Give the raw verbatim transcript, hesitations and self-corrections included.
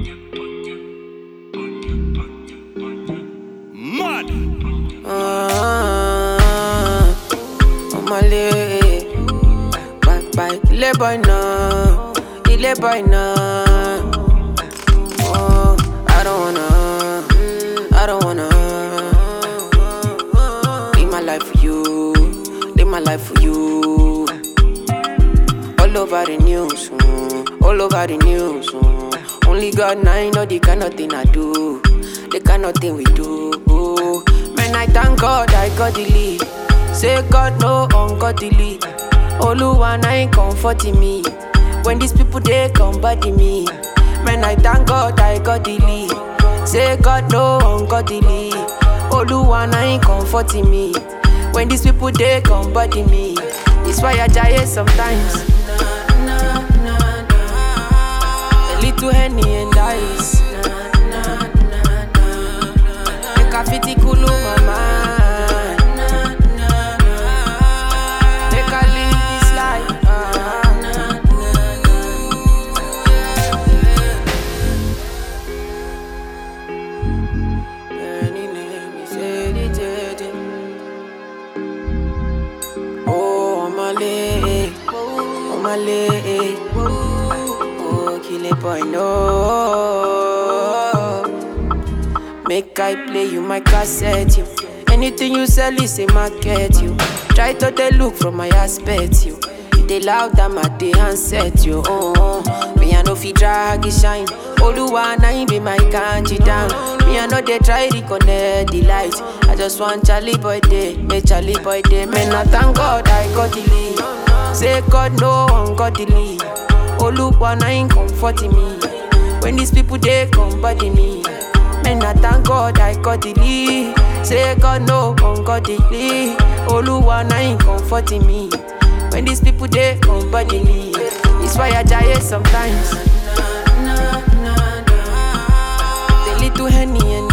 Mad. Ah, on my leg. Bye bye, ile boy now, ile boy now. Oh, I don't wanna, I don't wanna live my life for you, live my life for you. All over the news, mm, all over the news. Mm. Only God now know the kind of thing I do, the kind of thing we do. Oh, man, I thank God I got the lead. Say God no ungodly. Oluwa na ain't comforting me. When these people they come body me. Man, I thank God I got the lead. Say God no ungodly. Oluwa na ain't comforting me. When these people they come body me. It's why I die sometimes. A little Henny and ice. Make a fitty cool my mind. Make a live this life. Any name is edited. Oh, on my leg, on my leg. Oh, kill it, boy, no. Make I play you my cassette, you. Anything you sell is a market, you. Try to they look from my aspect, you. You they loud them at the handset, you. Oh, oh. Me I know fi drag it shine. Oluwa na him be my country down. Me I know they try to connect the light. I just want Charlie boy day, make Charlie boy day. Man, I thank God I got the lead. Say God no ungodly. Oluwa na him comforting me. When these people they come body me. Man, I thank God I got the lead. Say God no ungodly. Oluwa na him comforting me. When these people they come body me. It's why I die sometimes. The little Henny and